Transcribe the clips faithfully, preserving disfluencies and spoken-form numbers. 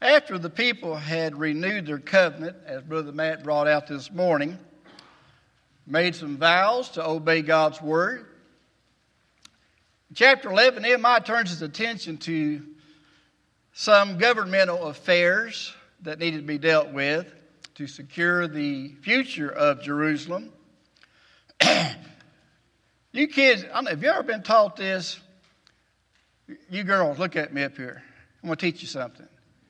After the people had renewed their covenant, as Brother Matt brought out this morning, made some vows to obey God's word. Chapter eleven, Nehemiah turns his attention to some governmental affairs that needed to be dealt with to secure the future of Jerusalem. You kids, I don't know, have you ever been taught this? You girls, look at me up here. I'm going to teach you something.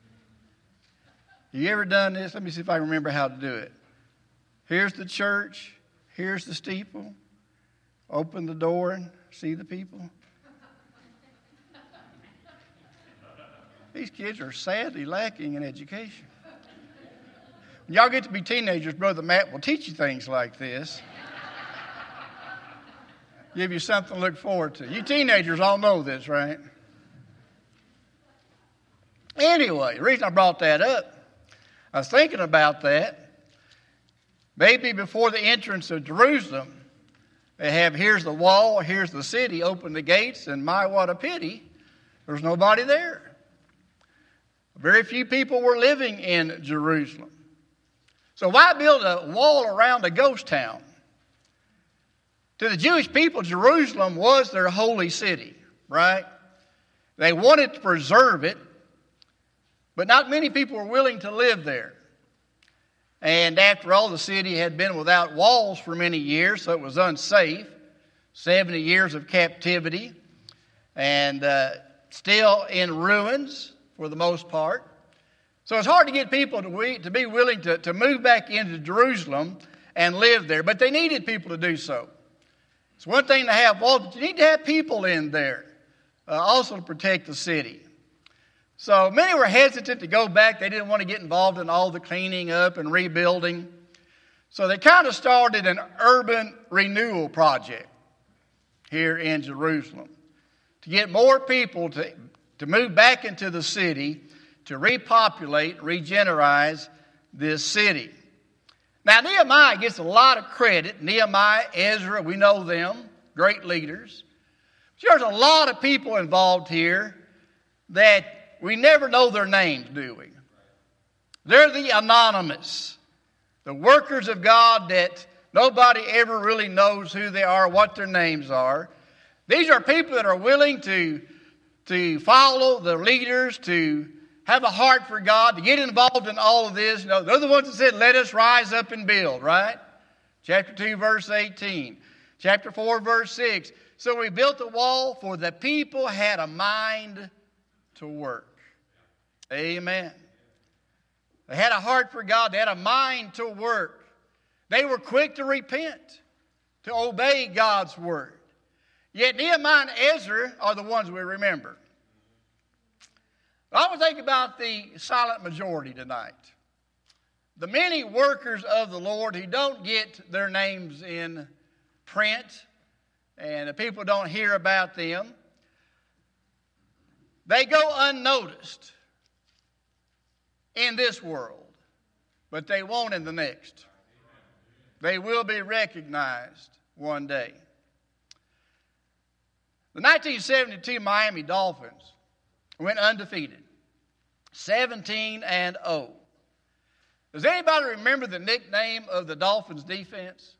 You ever done this? Let me see if I can remember how to do it. Here's the church. Here's the steeple. Open the door and see the people. These kids are sadly lacking in education. When y'all get to be teenagers, Brother Matt will teach you things like this. Give you something to look forward to. You teenagers all know this, right? Anyway, the reason I brought that up, I was thinking about that. Maybe before the entrance of Jerusalem, they have, here's the wall, here's the city, open the gates, and my, what a pity, there's nobody there. Very few people were living in Jerusalem. So why build a wall around a ghost town? To the Jewish people, Jerusalem was their holy city, right? They wanted to preserve it, but not many people were willing to live there. And after all, the city had been without walls for many years, so it was unsafe. seventy years of captivity, and uh, still in ruins for the most part. So it's hard to get people to, we, to be willing to, to move back into Jerusalem and live there, but they needed people to do so. It's one thing to have walls, but you need to have people in there uh, also to protect the city. So many were hesitant to go back. They didn't want to get involved in all the cleaning up and rebuilding. So they kind of started an urban renewal project here in Jerusalem to get more people to, to move back into the city, to repopulate, regenerize this city. Now, Nehemiah gets a lot of credit. Nehemiah, Ezra, we know them, great leaders. But there's a lot of people involved here that we never know their names, do we? They're the anonymous, the workers of God that nobody ever really knows who they are, what their names are. These are people that are willing to, to follow the leaders, to have a heart for God, to get involved in all of this. You know, they're the ones that said, let us rise up and build, right? Chapter two, verse eighteen. Chapter four, verse six. So we built a wall, for the people had a mind to work. Amen. They had a heart for God. They had a mind to work. They were quick to repent, to obey God's word. Yet Nehemiah and Ezra are the ones we remember. I want to think about the silent majority tonight. The many workers of the Lord who don't get their names in print and the people don't hear about them. They go unnoticed in this world, but they won't in the next. They will be recognized one day. The nineteen seventy-two Miami Dolphins went undefeated, seventeen and oh. Does anybody remember the nickname of the Dolphins defense?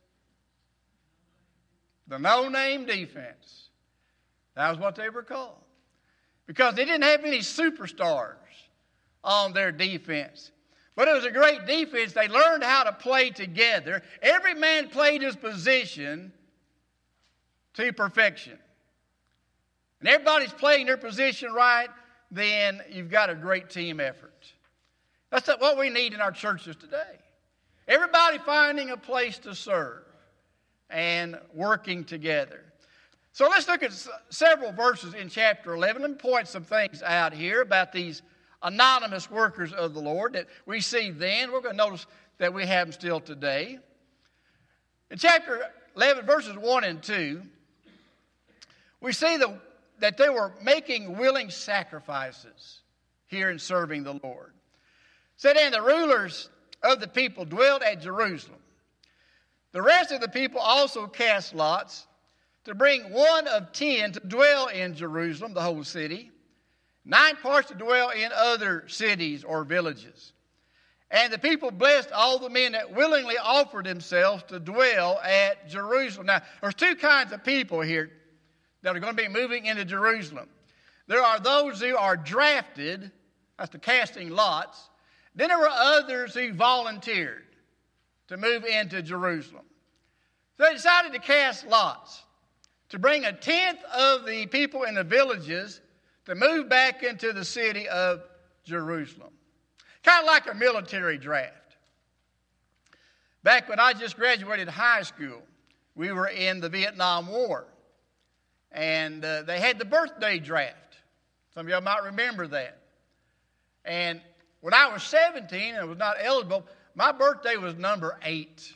The no-name defense. That was what they were called. Because they didn't have any superstars on their defense. But it was a great defense. They learned how to play together. Every man played his position to perfection. And everybody's playing their position right, then you've got a great team effort. That's what we need in our churches today. Everybody finding a place to serve and working together. So let's look at several verses in chapter eleven. Let me point some things out here about these anonymous workers of the Lord that we see then. We're going to notice that we have them still today. In chapter eleven, verses one and two, we see the, that they were making willing sacrifices here in serving the Lord. It said, and the rulers of the people dwelled at Jerusalem. The rest of the people also cast lots to bring one of ten to dwell in Jerusalem, the whole city, nine parts to dwell in other cities or villages. And the people blessed all the men that willingly offered themselves to dwell at Jerusalem. Now, there's two kinds of people here that are going to be moving into Jerusalem. There are those who are drafted, that's the casting lots. Then there were others who volunteered to move into Jerusalem. So they decided to cast lots to bring a tenth of the people in the villages to move back into the city of Jerusalem. Kind of like a military draft. Back when I just graduated high school, we were in the Vietnam War. And uh, they had the birthday draft. Some of y'all might remember that. And when I was seventeen and was not eligible, my birthday was number eight.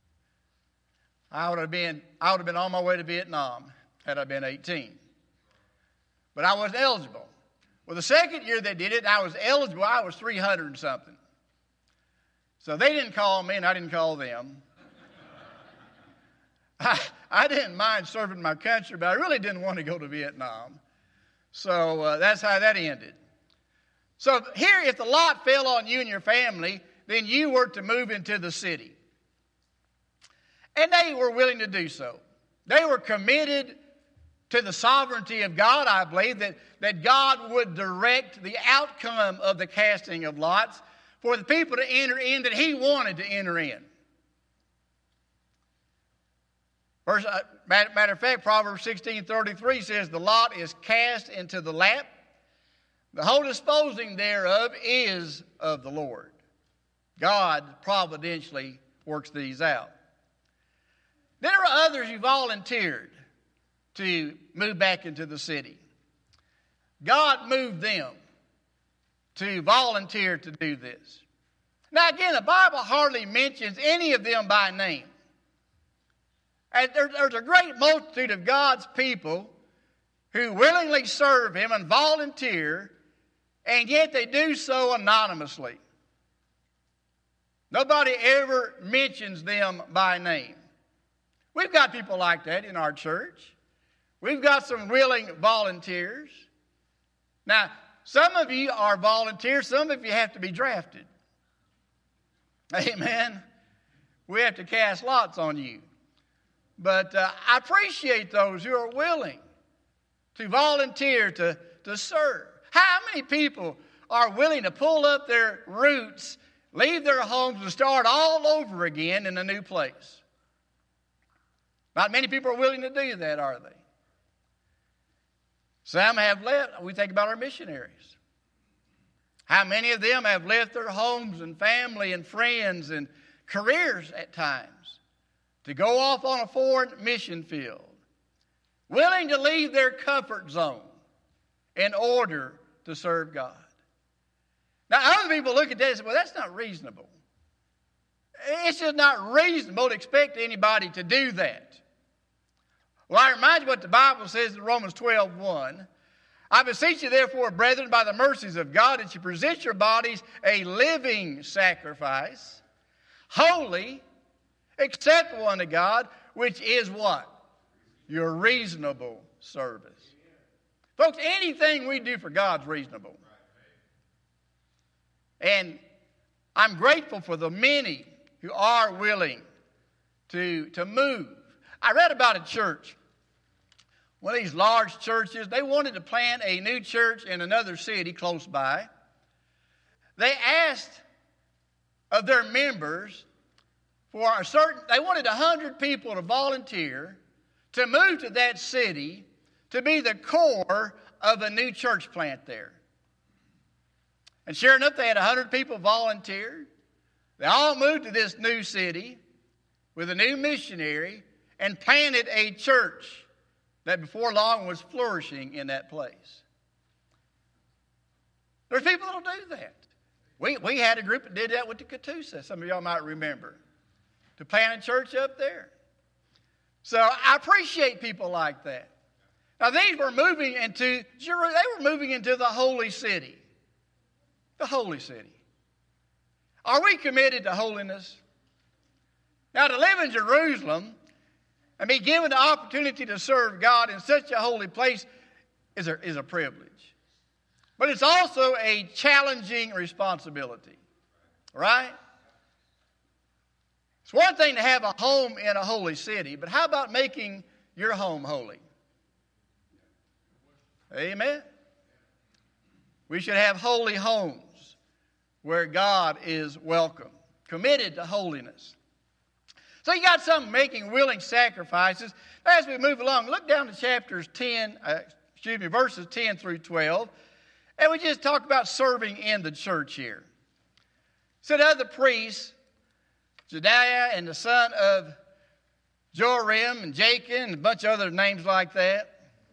I would have been, I would have been on my way to Vietnam had I been eighteen. But I wasn't eligible. Well, the second year they did it, I was eligible. I was three hundred and something. So they didn't call me, and I didn't call them. I, I didn't mind serving my country, but I really didn't want to go to Vietnam. So uh, that's how that ended. So here, if the lot fell on you and your family, then you were to move into the city. And they were willing to do so. They were committed to the sovereignty of God, I believe, that, that God would direct the outcome of the casting of lots for the people to enter in that He wanted to enter in. Verse, uh, matter, matter of fact, Proverbs sixteen thirty-three says, the lot is cast into the lap. The whole disposing thereof is of the Lord. God providentially works these out. Then there were others who volunteered to move back into the city. God moved them to volunteer to do this. Now again, the Bible hardly mentions any of them by name. And there, there's a great multitude of God's people who willingly serve Him and volunteer, and yet they do so anonymously. Nobody ever mentions them by name. We've got people like that in our church. We've got some willing volunteers. Now, some of you are volunteers. Some of you have to be drafted. Amen. We have to cast lots on you. But uh, I appreciate those who are willing to volunteer to, to serve. How many people are willing to pull up their roots, leave their homes, and start all over again in a new place? Not many people are willing to do that, are they? Some have left. We think about our missionaries. How many of them have left their homes and family and friends and careers at times to go off on a foreign mission field, willing to leave their comfort zone in order to serve God? Now, other people look at that and say, well, that's not reasonable. It's just not reasonable to expect anybody to do that. Well, I remind you what the Bible says in Romans twelve one. I beseech you, therefore, brethren, by the mercies of God, that you present your bodies a living sacrifice, holy, acceptable unto God, which is what? Your reasonable service. Folks, anything we do for God is reasonable. And I'm grateful for the many who are willing to, to move. I read about a church, one of these large churches. They wanted to plant a new church in another city close by. They asked of their members for a certain, they wanted one hundred people to volunteer to move to that city to be the core of a new church plant there. And sure enough, they had one hundred people volunteer. They all moved to this new city with a new missionary and planted a church that before long was flourishing in that place. There's people that will do that. We, we had a group that did that with the Catoosa, some of y'all might remember, to plant a church up there. So I appreciate people like that. Now these were moving into, they were moving into the holy city. The holy city. Are we committed to holiness? Now to live in Jerusalem and be given the opportunity to serve God in such a holy place is a, is a privilege. But it's also a challenging responsibility, right? It's one thing to have a home in a holy city, but how about making your home holy? Amen? We should have holy homes where God is welcome, committed to holiness. So you got some making willing sacrifices. As we move along, look down to chapters ten, uh, excuse me, verses ten through twelve, and we just talk about serving in the church here. Said other priests, Jedaiah and the son of Joram and Jachin and a bunch of other names like that,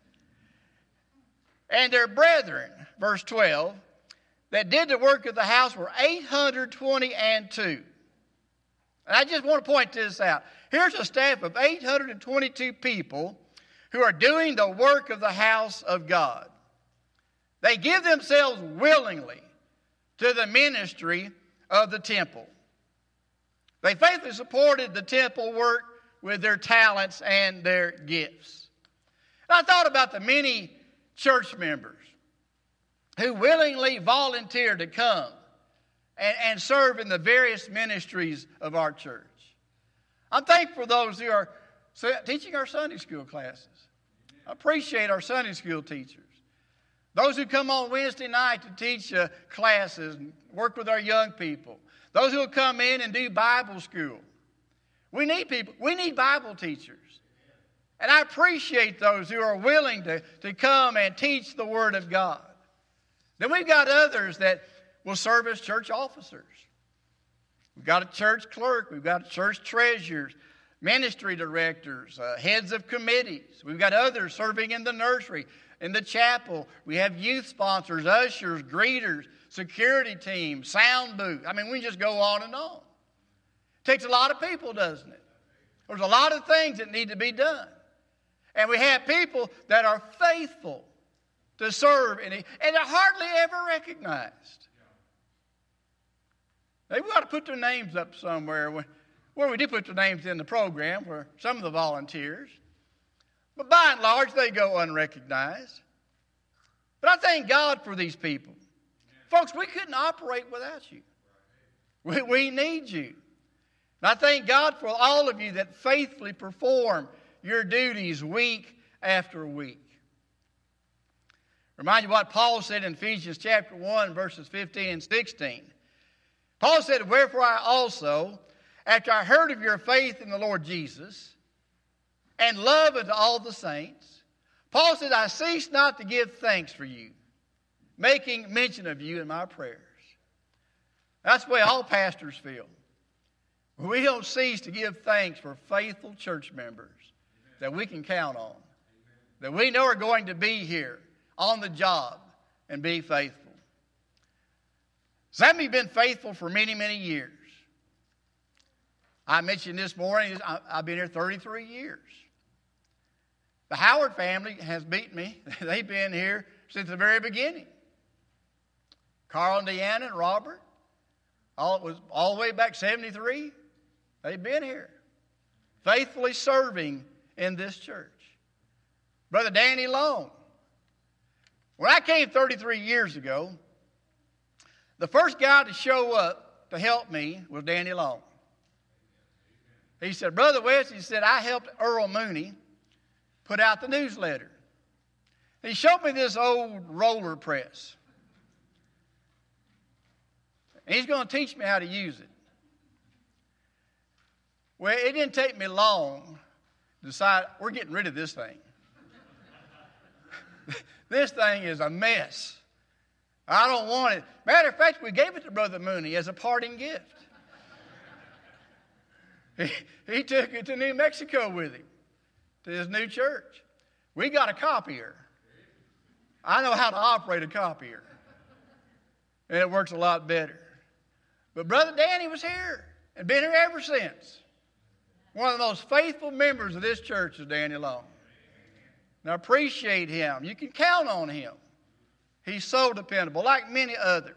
and their brethren, verse twelve, that did the work of the house were eight hundred twenty and two. And I just want to point this out. Here's a staff of eight hundred twenty-two people who are doing the work of the house of God. They give themselves willingly to the ministry of the temple. They faithfully supported the temple work with their talents and their gifts. And I thought about the many church members who willingly volunteered to come and, and serve in the various ministries of our church. I'm thankful for those who are teaching our Sunday school classes. I appreciate our Sunday school teachers. Those who come on Wednesday night to teach uh, classes and work with our young people. Those who will come in and do Bible school. We need people. We need Bible teachers. And I appreciate those who are willing to, to come and teach the Word of God. Then we've got others that will serve as church officers. We've got a church clerk. We've got church treasurers, ministry directors, uh, heads of committees. We've got others serving in the nursery, in the chapel. We have youth sponsors, ushers, greeters, security team, sound booth. I mean, we just go on and on. It takes a lot of people, doesn't it? There's a lot of things that need to be done. And we have people that are faithful to serve, and they're hardly ever recognized. They've got to put their names up somewhere. Where we do put their names in the program for some of the volunteers. But by and large, they go unrecognized. But I thank God for these people. Folks, we couldn't operate without you. We, we need you. And I thank God for all of you that faithfully perform your duties week after week. Remind you what Paul said in Ephesians chapter one, verses fifteen and sixteen. Paul said, "Wherefore I also, after I heard of your faith in the Lord Jesus, and love unto all the saints," Paul said, "I cease not to give thanks for you, making mention of you in my prayers." That's the way all pastors feel. We don't cease to give thanks for faithful church members that we can count on, that we know are going to be here on the job and be faithful. Some of you have been faithful for many, many years. I mentioned this morning, I've been here thirty-three years. The Howard family has beat me. They've been here since the very beginning. Carl and Deanna and Robert, all, it was all the way back seventy-three. They've been here, faithfully serving in this church. Brother Danny Long. When I came thirty-three years ago, the first guy to show up to help me was Danny Long. He said, "Brother West," he said, "I helped Earl Mooney put out the newsletter." He showed me this old roller press. And he's going to teach me how to use it. Well, it didn't take me long to decide we're getting rid of this thing. This thing is a mess. I don't want it. Matter of fact, we gave it to Brother Mooney as a parting gift. He, he took it to New Mexico with him, to his new church. We got a copier. I know how to operate a copier. And it works a lot better. But Brother Danny was here and been here ever since. One of the most faithful members of this church is Danny Long. And I appreciate him. You can count on him. He's so dependable, like many others.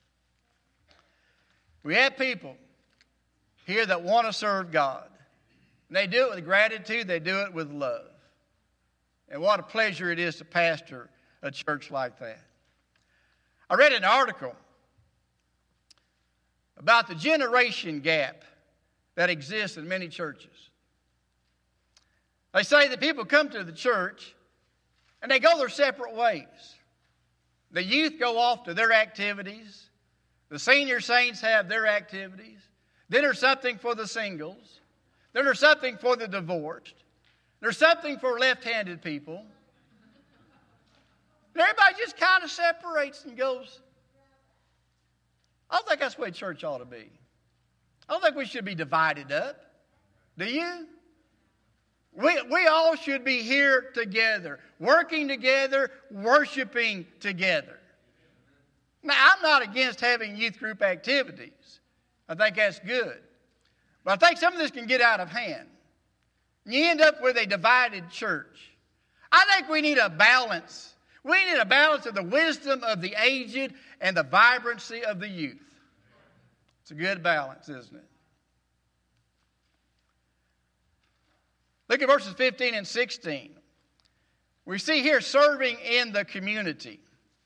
We have people here that want to serve God. And they do it with gratitude. They do it with love. And what a pleasure it is to pastor a church like that. I read an article about the generation gap that exists in many churches. They say that people come to the church and they go their separate ways. The youth go off to their activities. The senior saints have their activities. Then there's something for the singles. Then there's something for the divorced. There's something for left-handed people. And everybody just kind of separates and goes. I don't think that's the way church ought to be. I don't think we should be divided up. Do you? We, we all should be here together, working together, worshiping together. Now, I'm not against having youth group activities. I think that's good. But I think some of this can get out of hand. You end up with a divided church. I think we need a balance. We need a balance of the wisdom of the aged and the vibrancy of the youth. It's a good balance, isn't it? Look at verses fifteen and sixteen. We see here serving in the community.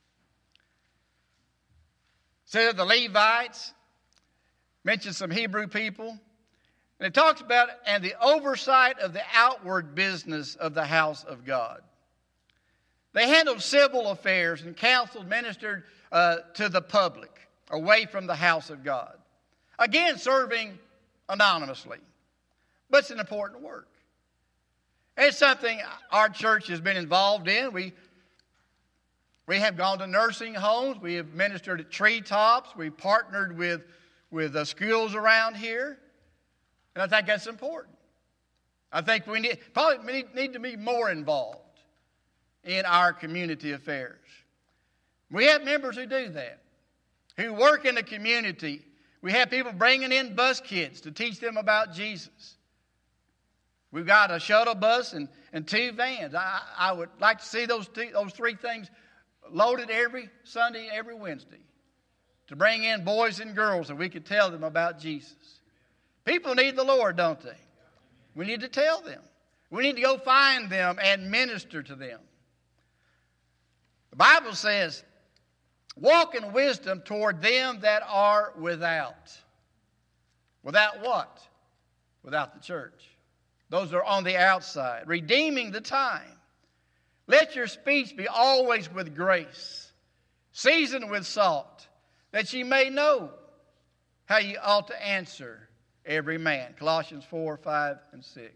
It says that the Levites, mentions some Hebrew people, and it talks about and the oversight of the outward business of the house of God. They handled civil affairs and counseled, ministered uh, to the public away from the house of God. Again, serving anonymously. But it's an important work. It's something our church has been involved in. We, we have gone to nursing homes. We have ministered at treetops. We've partnered with, with uh, schools around here. And I think that's important. I think we need, probably need, need to be more involved in our community affairs. We have members who do that, who work in the community. We have people bringing in bus kids to teach them about Jesus. We've got a shuttle bus and, and two vans. I, I would like to see those, two, those three things loaded every Sunday, every Wednesday, to bring in boys and girls so we could tell them about Jesus. People need the Lord, don't they? We need to tell them. We need to go find them and minister to them. The Bible says, walk in wisdom toward them that are without. Without what? Without the church. Those are on the outside. Redeeming the time. Let your speech be always with grace, seasoned with salt, that ye may know how ye ought to answer every man. Colossians four, five, and six.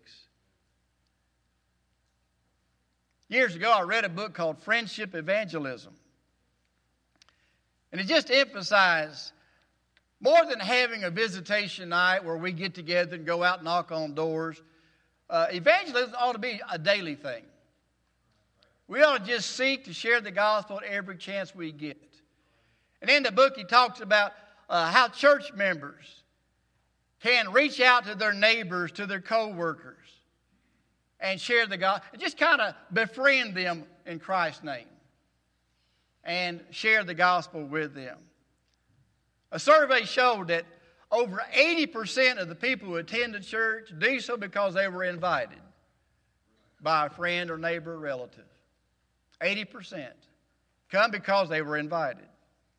Years ago, I read a book called Friendship Evangelism. And it just emphasized, more than having a visitation night where we get together and go out and knock on doors, uh, evangelism ought to be a daily thing. We ought to just seek to share the gospel at every chance we get. And in the book, he talks about uh, how church members can reach out to their neighbors, to their co-workers, and share the gospel, and just kind of befriend them in Christ's name and share the gospel with them. A survey showed that over eighty percent of the people who attend the church do so because they were invited by a friend or neighbor or relative. eighty percent come because they were invited.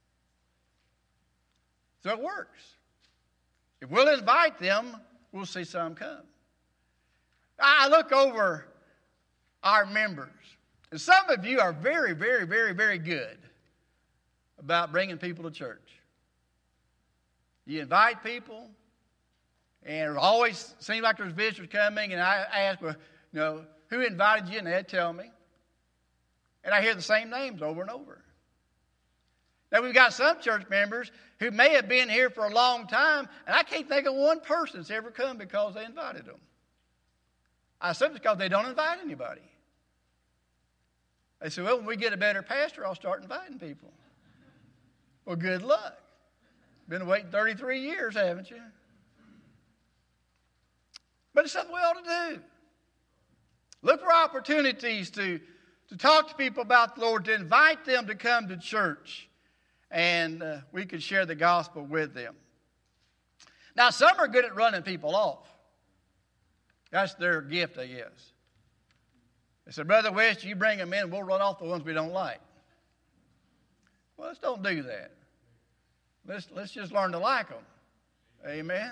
So it works. If we'll invite them, we'll see some come. I look over our members, and some of you are very, very, very, very good about bringing people to church. You invite people, and it always seems like there's visitors coming, and I ask, well, you know, who invited you? And they'd tell me. And I hear the same names over and over. Now, we've got some church members who may have been here for a long time, and I can't think of one person that's ever come because they invited them. I assume it's because they don't invite anybody. They say, well, when we get a better pastor, I'll start inviting people. Well, good luck. Been waiting thirty-three years, haven't you? But it's something we ought to do. Look for opportunities to, to talk to people about the Lord, to invite them to come to church, and uh, we can share the gospel with them. Now, some are good at running people off. That's their gift, I guess. They said, Brother West, you bring them in, we'll run off the ones we don't like. Well, let's don't do that. Let's, let's just learn to like them. Amen.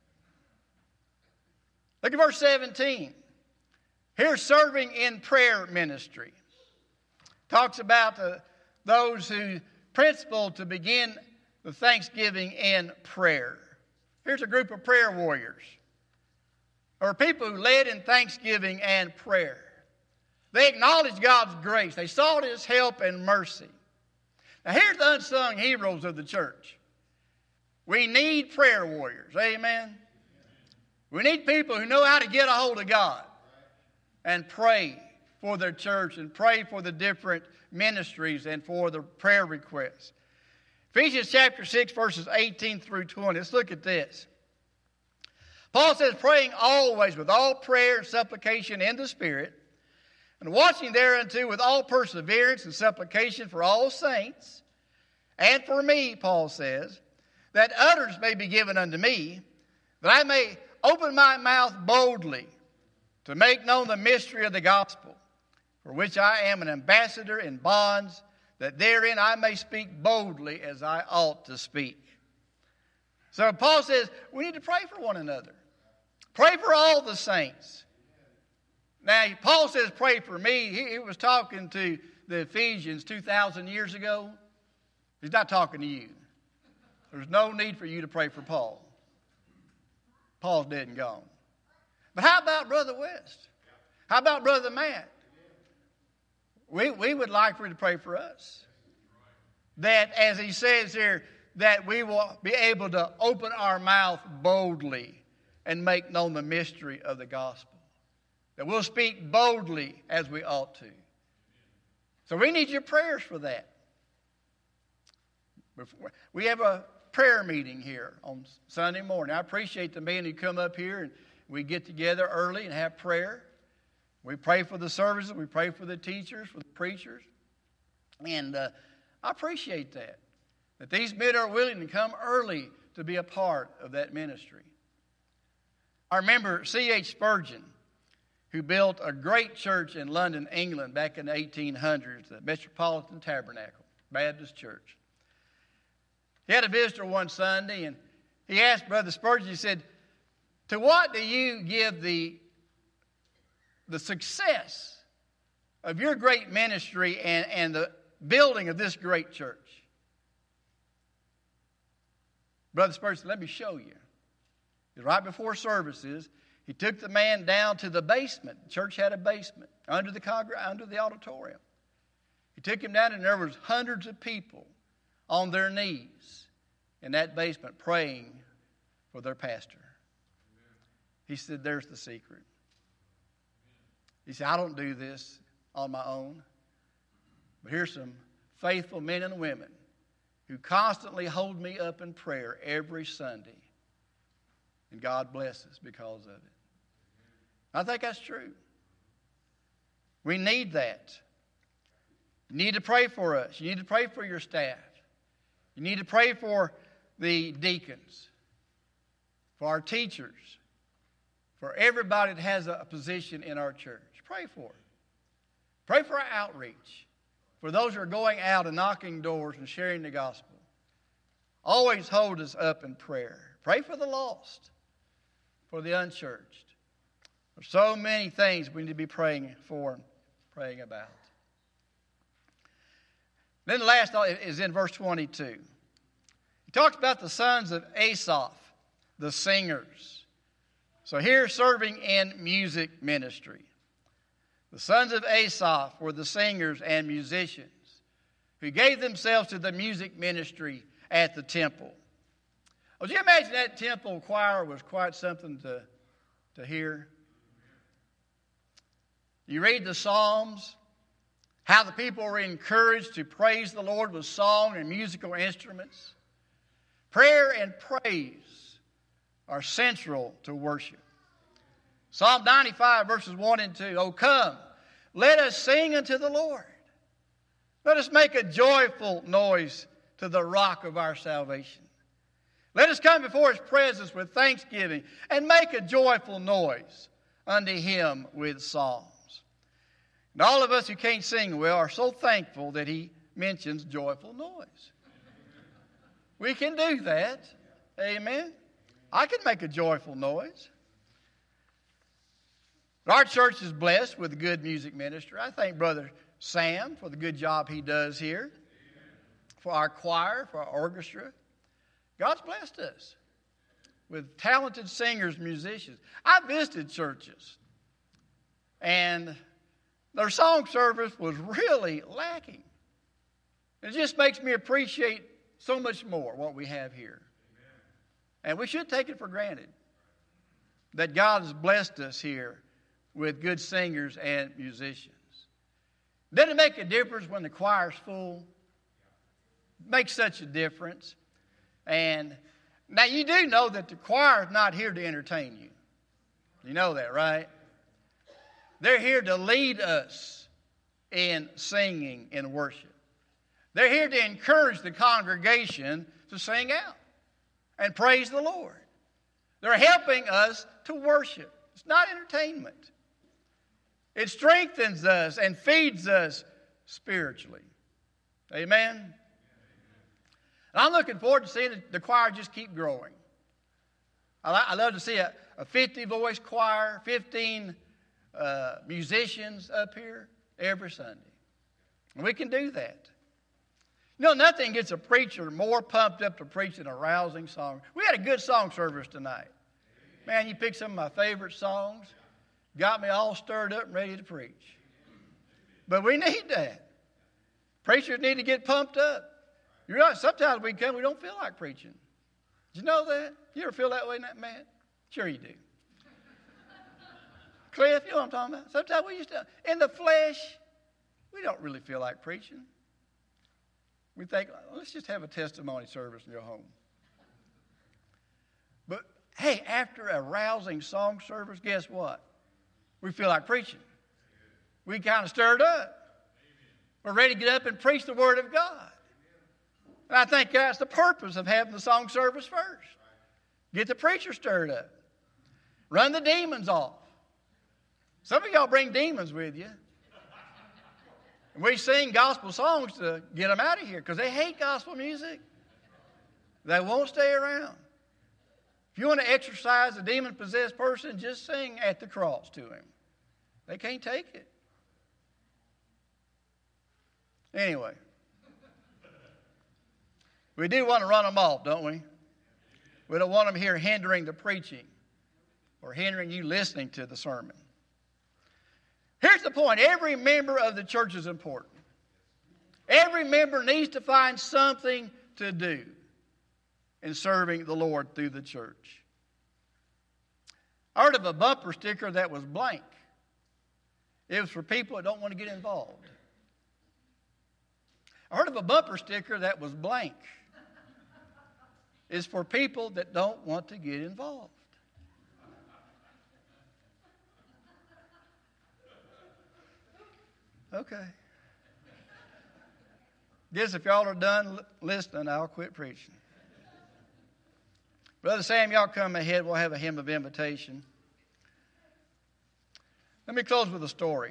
Look at verse seventeen. Here's serving in prayer ministry. Talks about the, those who principle to begin the Thanksgiving in prayer. Here's a group of prayer warriors, or people who led in thanksgiving and prayer. They acknowledged God's grace. They sought His help and mercy. Now here's the unsung heroes of the church. We need prayer warriors. Amen. We need people who know how to get a hold of God and pray for their church and pray for the different ministries and for the prayer requests. Ephesians chapter six, verses eighteen through twenty. Let's look at this. Paul says, praying always with all prayer and supplication in the Spirit, and watching thereunto with all perseverance and supplication for all saints, and for me, Paul says, that utterance may be given unto me, that I may open my mouth boldly to make known the mystery of the gospel, for which I am an ambassador in bonds, that therein I may speak boldly as I ought to speak. So Paul says we need to pray for one another. Pray for all the saints. Now, Paul says pray for me. He, he was talking to the Ephesians two thousand years ago. He's not talking to you. There's no need for you to pray for Paul. Paul's dead and gone. But how about Brother West? How about Brother Matt? We, we would like for you to pray for us. That, as he says here, that we will be able to open our mouth boldly and make known the mystery of the gospel. That we'll speak boldly as we ought to. So we need your prayers for that. We have a prayer meeting here on Sunday morning. I appreciate the men who come up here and we get together early and have prayer. We pray for the services. We pray for the teachers, for the preachers. And uh, I appreciate that. That these men are willing to come early to be a part of that ministry. I remember C H Spurgeon, who built a great church in London, England, back in the eighteen hundreds, the Metropolitan Tabernacle Baptist Church. He had a visitor one Sunday, and he asked Brother Spurgeon, he said, to what do you give the the success of your great ministry and, and the building of this great church? Brother Spurgeon said, let me show you. Right before services, he took the man down to the basement. The church had a basement under the, congr- under the auditorium. He took him down, and there was hundreds of people on their knees in that basement praying for their pastor. He said, there's the secret. He said, I don't do this on my own. But here's some faithful men and women who constantly hold me up in prayer every Sunday. And God blesses because of it. I think that's true. We need that. You need to pray for us. You need to pray for your staff. You need to pray for the deacons, for our teachers, for everybody that has a position in our church. Pray for it. Pray for our outreach, for those who are going out and knocking doors and sharing the gospel. Always hold us up in prayer. Pray for the lost, for the unchurched. There's so many things we need to be praying for and praying about. Then the last is in verse twenty-two. He talks about the sons of Asaph, the singers. So here, serving in music ministry. The sons of Asaph were the singers and musicians who gave themselves to the music ministry at the temple. Would you imagine that temple choir was quite something to, to hear? You read the Psalms, how the people were encouraged to praise the Lord with song and musical instruments. Prayer and praise are central to worship. Psalm ninety-five, verses one and two. Oh, come, let us sing unto the Lord. Let us make a joyful noise to the rock of our salvation. Let us come before His presence with thanksgiving and make a joyful noise unto Him with psalms. And all of us who can't sing well are so thankful that He mentions joyful noise. We can do that. Amen. I can make a joyful noise. Our church is blessed with a good music ministry. I thank Brother Sam for the good job he does here, for our choir, for our orchestra. God's blessed us with talented singers, musicians. I visited churches, and their song service was really lacking. It just makes me appreciate so much more what we have here. And we should take it for granted that God has blessed us here with good singers and musicians. Doesn't it make a difference when the choir's full? It makes such a difference. And now you do know that the choir is not here to entertain you. You know that, right? They're here to lead us in singing and worship. They're here to encourage the congregation to sing out and praise the Lord. They're helping us to worship. It's not entertainment. It strengthens us and feeds us spiritually. Amen? And I'm looking forward to seeing the choir just keep growing. I love to see a fifty-voice choir, fifteen uh, musicians up here every Sunday. And we can do that. You know, nothing gets a preacher more pumped up to preach than a rousing song. We had a good song service tonight. Man, you picked some of my favorite songs. Got me all stirred up and ready to preach. But we need that. Preachers need to get pumped up. You know, sometimes we come, we don't feel like preaching. Did you know that? You ever feel that way, man? Sure you do. Cliff, you know what I'm talking about? Sometimes we used to, in the flesh, we don't really feel like preaching. We think, let's just have a testimony service and go home. But, hey, after a rousing song service, guess what? We feel like preaching. We kind of stirred up. We're ready to get up and preach the Word of God. And I think that's the purpose of having the song service first. Get the preacher stirred up. Run the demons off. Some of y'all bring demons with you. And we sing gospel songs to get them out of here because they hate gospel music. They won't stay around. If you want to exorcise a demon-possessed person, just sing At the Cross to him. They can't take it. Anyway. We do want to run them off, don't we? We don't want them here hindering the preaching or hindering you listening to the sermon. Here's the point. Every member of the church is important. Every member needs to find something to do in serving the Lord through the church. I heard of a bumper sticker that was blank. It was for people that don't want to get involved. I heard of a bumper sticker that was blank. It's for people that don't want to get involved. Okay. Guess if y'all are done listening, I'll quit preaching. Brother Sam, y'all come ahead. We'll have a hymn of invitation. Let me close with a story.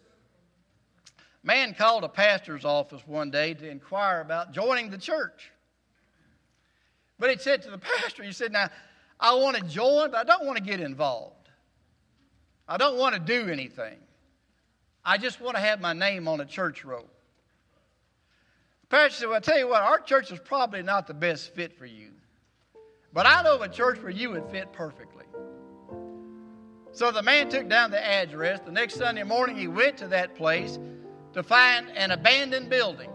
A man called a pastor's office one day to inquire about joining the church. But he said to the pastor, he said, now, I want to join, but I don't want to get involved. I don't want to do anything. I just want to have my name on a church roll. The pastor said, well, I tell you what, our church is probably not the best fit for you. But I know of a church where you would fit perfectly. So the man took down the address. The next Sunday morning, he went to that place to find an abandoned building.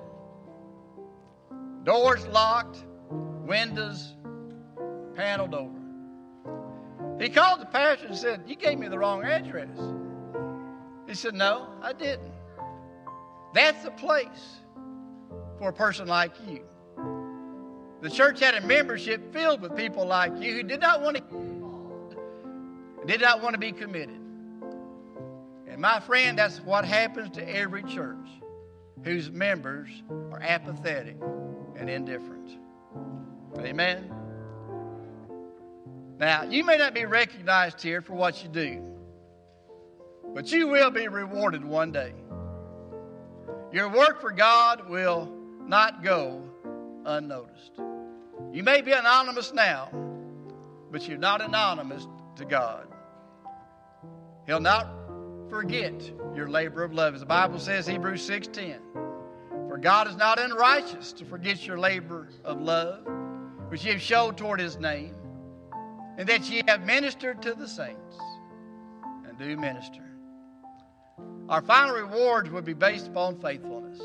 Doors locked, windows paneled over. He called the pastor and said, you gave me the wrong address. He said, no, I didn't. That's the place for a person like you. The church had a membership filled with people like you who did not want to get involved, did not want to be committed. And my friend, that's what happens to every church whose members are apathetic and indifferent. Amen? Now, you may not be recognized here for what you do, but you will be rewarded one day. Your work for God will not go unnoticed. You may be anonymous now, but you're not anonymous to God. He'll not forget your labor of love. As the Bible says, Hebrews six ten, for God is not unrighteous to forget your labor of love, which ye have showed toward his name, and that ye have ministered to the saints, and do minister. Our final rewards would be based upon faithfulness,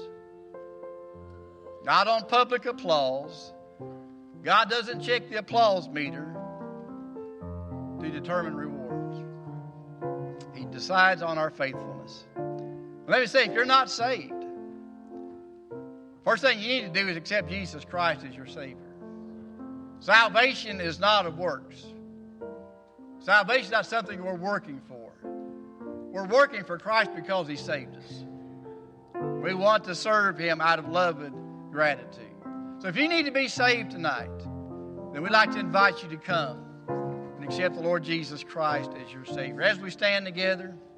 not on public applause. God doesn't check the applause meter to determine rewards. He decides on our faithfulness. Let me say, if you're not saved, first thing you need to do is accept Jesus Christ as your Savior. Salvation is not of works. Salvation is not something we're working for. We're working for Christ because he saved us. We want to serve him out of love and gratitude. So if you need to be saved tonight, then we'd like to invite you to come and accept the Lord Jesus Christ as your Savior. As we stand together,